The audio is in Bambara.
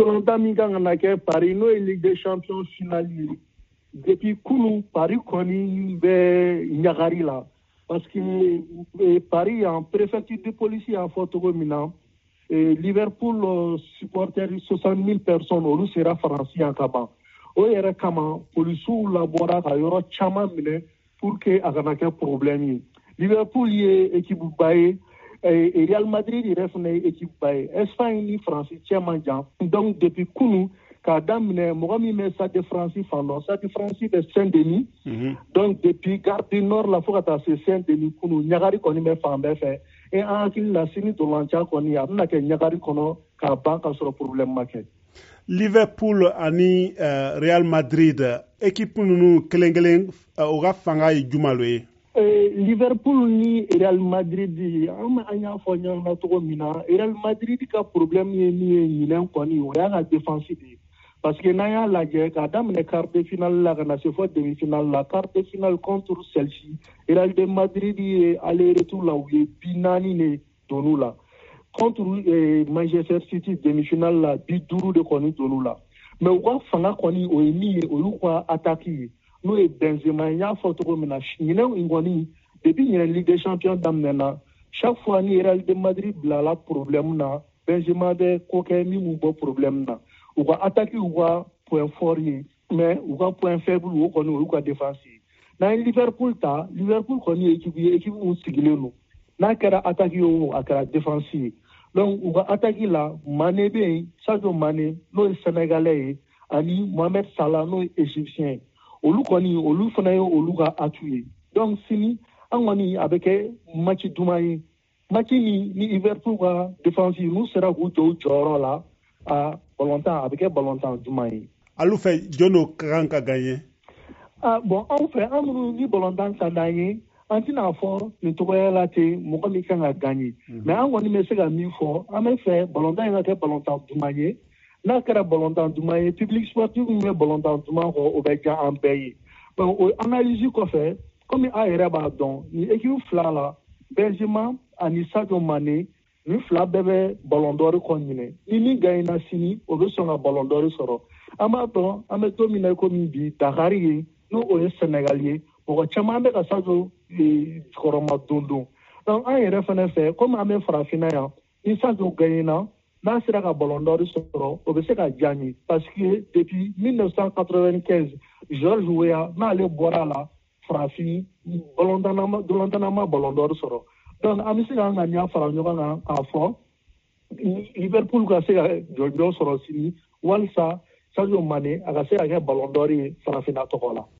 ballon min kan na kɛ Paris n'o ye Ligue des Champions finale ye depuis kunu Paris kɔni bɛ ɲagari la parce que Paris en préfecture de police y'a fɔ cogo min na Liverpool supporters 60,000 personnes olu sera Faransi yan ka ban o yɛrɛ kama polisiw labɔra ka yɔrɔ caman minɛ pour que a kana kɛ problème ye Liverpool ye équipe ba ye Real Madrid yɛrɛ fana ye équipe ba ye Espagne ni Faransi cɛ man jan donc depuis kunu k'a daminɛ mɔgɔ min bɛ Stade de France fan dɔn Stade de France bɛ Saint-Denis donc depuis Gare du Nord la fo ka taa se Saint-Denis kunu ɲagari kɔni bɛ fan bɛɛ fɛ et an hakili la sini dolanca kɔni a bɛna kɛ ɲagari kɔnɔ k'a ban ka sɔrɔ problème ma kɛ. Liverpool ani Real Madrid équipe ninnu kelen-kelen o ka fanga ye jumɛn ye? Liverpool ni Real Madrid an y'a fɔ ɲɔgɔn na cogo min na Real Madrid ka problème ye min ye ɲinɛn kɔni o y'a ka défense de ye parce que n'an y'a lajɛ k'a daminɛ quart de finale la ka na se fɔ demi-finale la quart de finale contre Chelsea Real de Madrid ye aller-retour la u ye 40 de donn'u la contre Manchester City demi-finale la 50 de kɔni donn'u la mais u ka fanga kɔni o ye min ye o y'u ka attaque ye n'o ye Benzema n y'a fɔ cogo min na ɲinɛn in kɔni depuis ɲinɛn Ligue des Champions daminɛna chaque fois ni Real de Madrid bilala problème na Benzema bɛ ko kɛ min b'u bɔ problème na u ka attaque u ka point fort ye mais u ka point faible o kɔni o y'u ka défense ye n'an ye Liverpool ta Liverpool kɔni ye équipe mun sigilen don n'a kɛra attaque ye o a kɛra défense ye donc u ka attaque la Mané bɛ yen Sadio Mané n'o ye Sénégalais ye ani Mohamed Salah n'o ye Égyptien ye olu kɔni olu fana ye olu ka atu ye donc sini an kɔni a bɛ kɛ match duman ye match ni Liverpool ka défense n'u sera k'u jɔ u jɔyɔrɔ la a ballontan a bɛ kɛ ballontan duman ye. Alu fɛ jɔn ka kan ka gagner? Bon anw fɛ an minnu ni ballontan ka d'an ye an tɛna fɔ nin cogoya la ten mɔgɔ min kan ka gagner mais an kɔni bɛ se ka min fɔ an bɛ fɛ ballontan in ka kɛ ballontan duman ye n'a kɛra ballontan duman ye public sportif min bɛ ballontan duman kɔ o bɛ diya an bɛɛ ye donc o analyse kɔfɛ komi an yɛrɛ b'a dɔn ni équipe fila la Benzema ani Sadio Mané ni fila bɛɛ bɛ ballon d'or kɔ ɲinɛ ni min gagnera sini o bɛ sɔn ka ballon d'or sɔrɔ an b'a dɔn an bɛ don min na komi bi Dakari ye n'o o ye Sénégal ye mɔgɔ caman bɛ ka Sadio kɔrɔma don donc an yɛrɛ fana fɛ komi an bɛ farafinna yan ni Sadio gagnera n'a sera ka ballon d'or sɔrɔ o bɛ se ka diya n ye parce que depuis 1995 George Weah n'ale bɔra la farafin dolantan ma ballon d'or sɔrɔ donc an bɛ se k'an ŋaniya fara ɲɔgɔn kan k'a fɔ Liverpool ka se ka jɔnjɔn sɔrɔ sini walisa Sadio Mané a ka se ka kɛ ballon d'or ye farafinna tɔgɔ la.